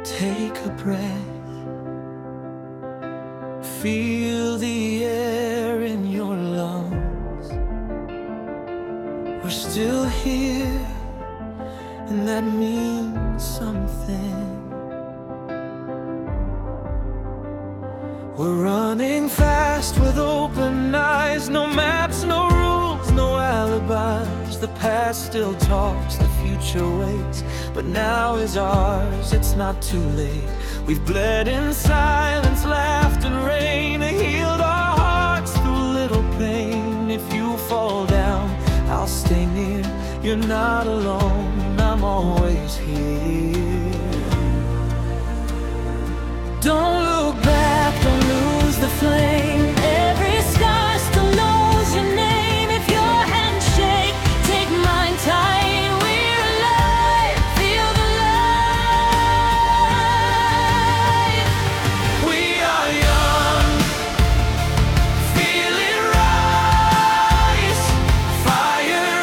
Take a breath, feel the air in your lungs. We're still here, and that means something. We're running fast with open eyes. No maps, no rules, no alibis. The past still talks, the future waits, but now is ours, it's not too late. We've bled in silence, laughed and rain, healed our hearts through little pain. If you fall down, I'll stay near. You're not alone, I'm always here. Don't look back, don't lose the flame. Every scar still knows your name. If your hands shake, take mine tight. We're alive, feel the light. We are young, feel it rise. Fire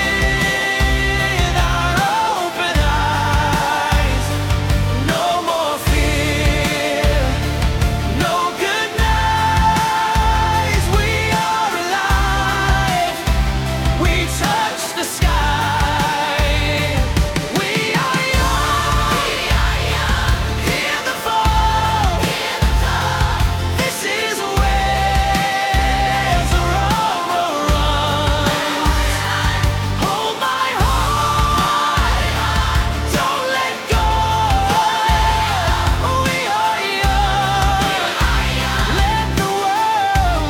in our open eyes. No more fear, no good nights. We are alive, we touch the sky. We are young, hear the fall. This is where tomorrow runs. Hold my heart, don't let go. We are young, let the world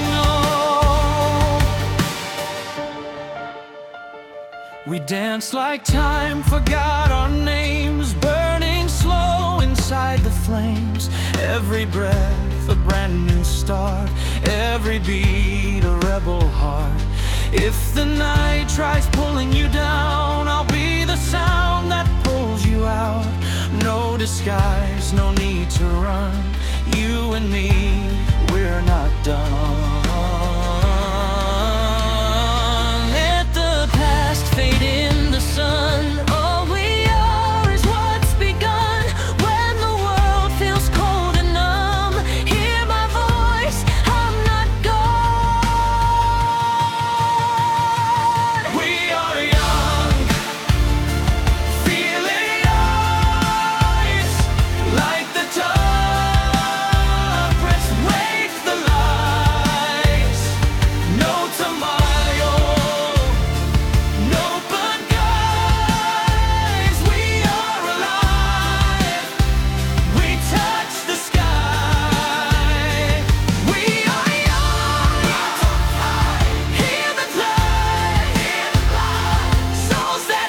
know. We danced like time, forgot our names, burning slow inside the flames. Every breath a brand new start, every beat a rebel heart. If the night tries pulling you down, I'll be the sound that pulls you out. No disguise, no need to run. You and me, we're not done. Let the past fade in the sun. All we are is what's begun. When the world feels cold and numb, hear my voice, I'm not gone. We are young, feel it rise. Like the dark press wake the lights. No tomorrow, no but guys. We are alive, we touch the sky. We are young, hear the blood, souls that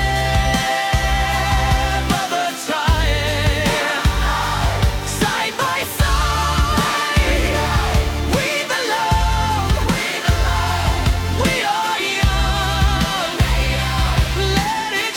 never the trying. Side by side, we belong. We are young, let it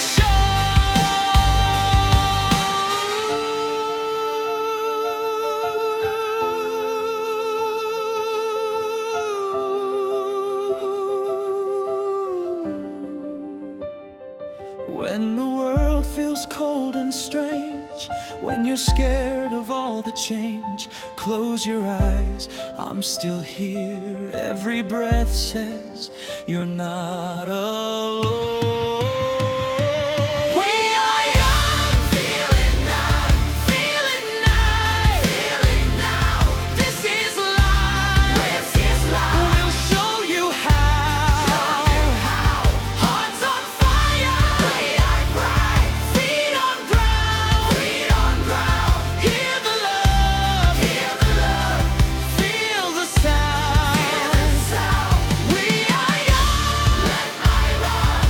show. When the world feels cold and strange, when you're scared of all the change, close your eyes, I'm still here. Every breath says you're not alone. We are young, feel it now, feel it now. This is life, we'll show you how. Hearts on fire, feet on ground. Hear the love, feel the sound. We are young, let my run,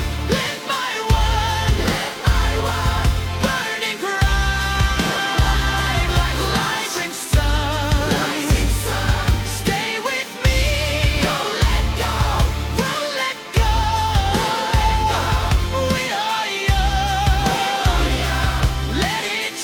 burning bright like rising sun. Stay with me, don't let go. We are young, let it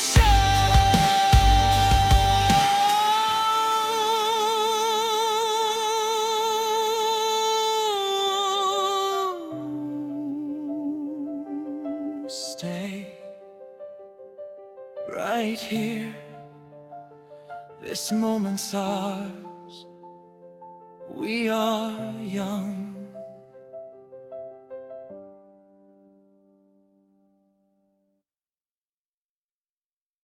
show. Stay. right here. This moment's ours. We are young.